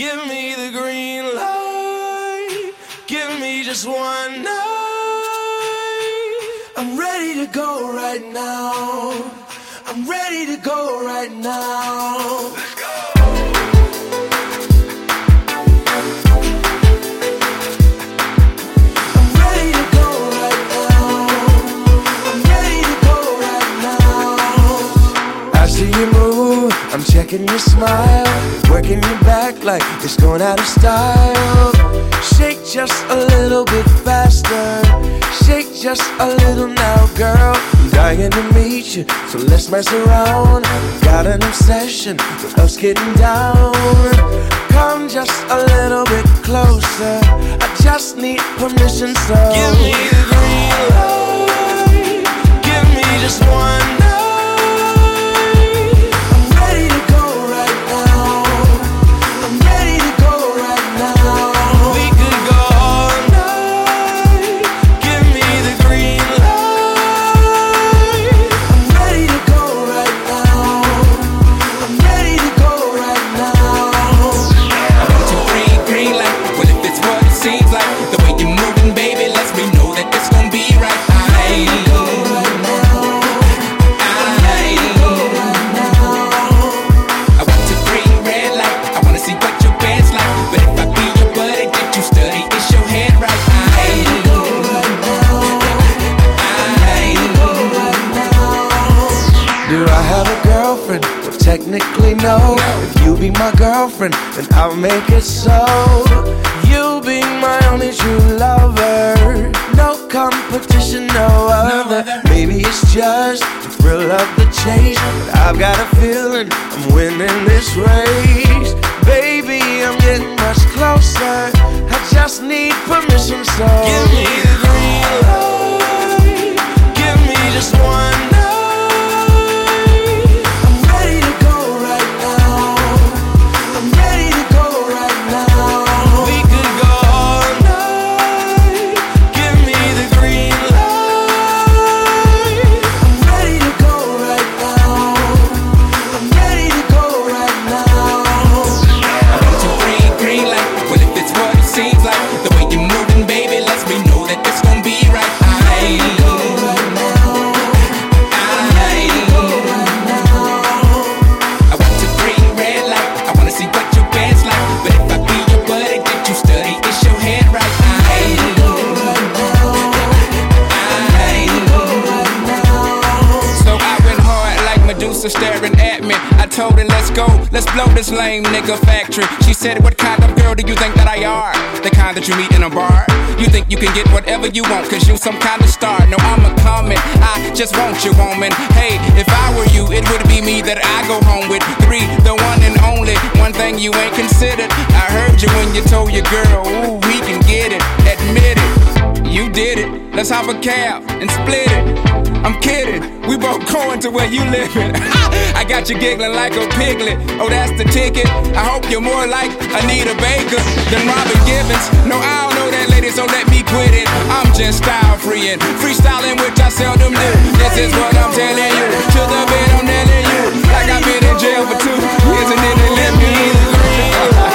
Give me the green light. Give me just one night. I'm ready to go right now. I'm ready to go right now. Let's go. I'm checking your smile, working your back like it's going out of style. Shake just a little bit faster, shake just a little now, girl. I'm dying to meet you, so let's mess around. Got an obsession with us getting down. Come just a little bit closer, I just need permission, so give me the green light, give me just one night. Technically no. If you be my girlfriend, then I'll make it so. You be my only true lover, no competition, no other. Maybe it's just the thrill of the chase, but I've got a feeling I'm winning this race. Baby, I'm getting much closer, I just need permission, so give me the green light, give me just one night. Staring at me, I told her let's go, let's blow this lame nigga factory. She said, what kind of girl do you think that I are? The kind that you meet in a bar? You think you can get whatever you want, cause you some kind of star. No, I'm a comet, I just want you, woman. Hey, if I were you, it would be me that I go home with. 3, the one and only, one thing you ain't considered. I heard you when you told your girl, ooh, we can get it, admit it. You did it, let's hop a cab and split it. I'm kidding, we both going to where you living. I got you giggling like a piglet, oh that's the ticket. I hope you're more like Anita Baker than Robin Gibbons. No, I don't know that lady, so let me quit it. I'm just style free and freestyling, which I seldom do. This is what I'm telling you, to the bed I'm nailing you. Like I've been in jail for 2 years and then they let me in.